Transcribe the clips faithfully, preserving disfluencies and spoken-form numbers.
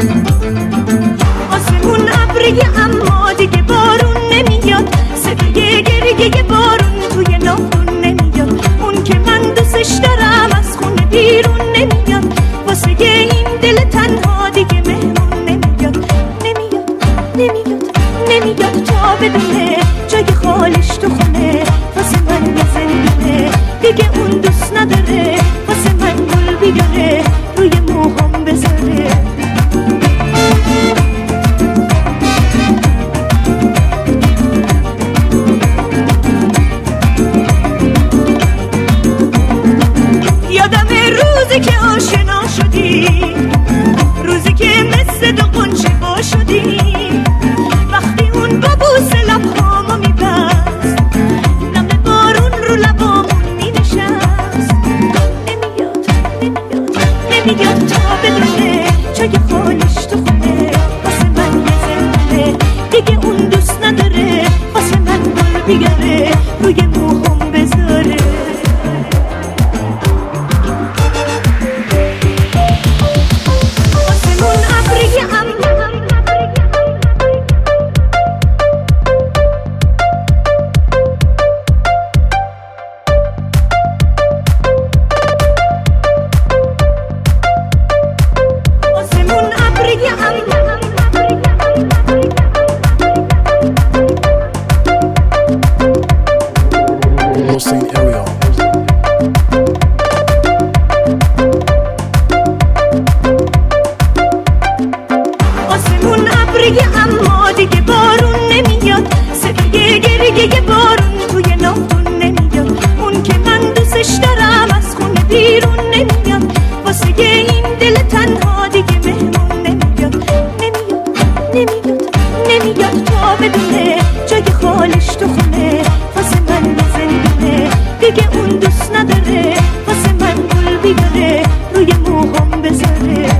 آسمون ابریه اما دیگه بارون نمیاد، صدای گریه بارون توی ناخون نمیاد. اون که من دوستش دارم از خونه بیرون نمیاد، واسه این دل تنها دیگه مهمون نمیاد. نمیاد نمیاد نمیاد تا بدونه جای خالش تو خونه، واسه من یه زندونه دیگه اون دوست نداره، واسه من گل بیاره روی موهام بذاره. یادم روزی که آشنا شدی، روزی که مثل دو قنچه با شدی، وقتی اون با بوس لبهامو میبست، نم بارون رو لبامون مینشست. نمیاد نمیاد نمیاد تا بدونه جای خالش تو خونه، واسه من یه زنده دیگه اون دوست نداره، واسه من گل بیاره روی موهام بذاره. آسمون ابریه اما دیگه بارون نمیاد، صدای گریه بارون توی ناخون نمیاد. اون که من دوستش دارم از خونه بیرون نمیاد، واسه این دل تنها دیگه مهمون نمیاد. نمیاد نمیاد نمیاد تا بدونه جای خالش تو خونه، واسه من یه زندونه دیگه اون دوست نداره، واسه من گل بیاره روی موهام بذاره.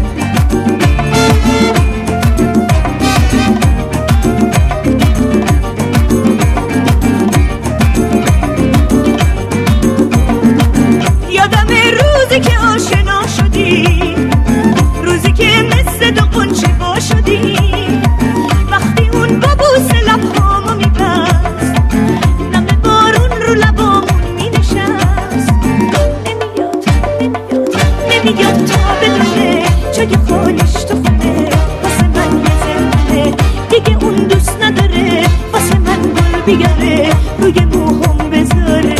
یادم روزی که آشنا شدی، روزی که مثل دو قنچه با شدی، وقتی اون با بوس لبهامو میبست، نم بارون رو لبامون مینشست. نمیاد نمیاد نمیاد تا بدونه جای خالش تو خونه، واسه من یه زنده دیگه اون دوست نداره، واسه من گل بیاره روی موهام بذاره.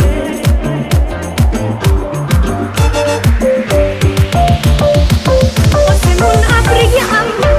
آسمون ابریه اما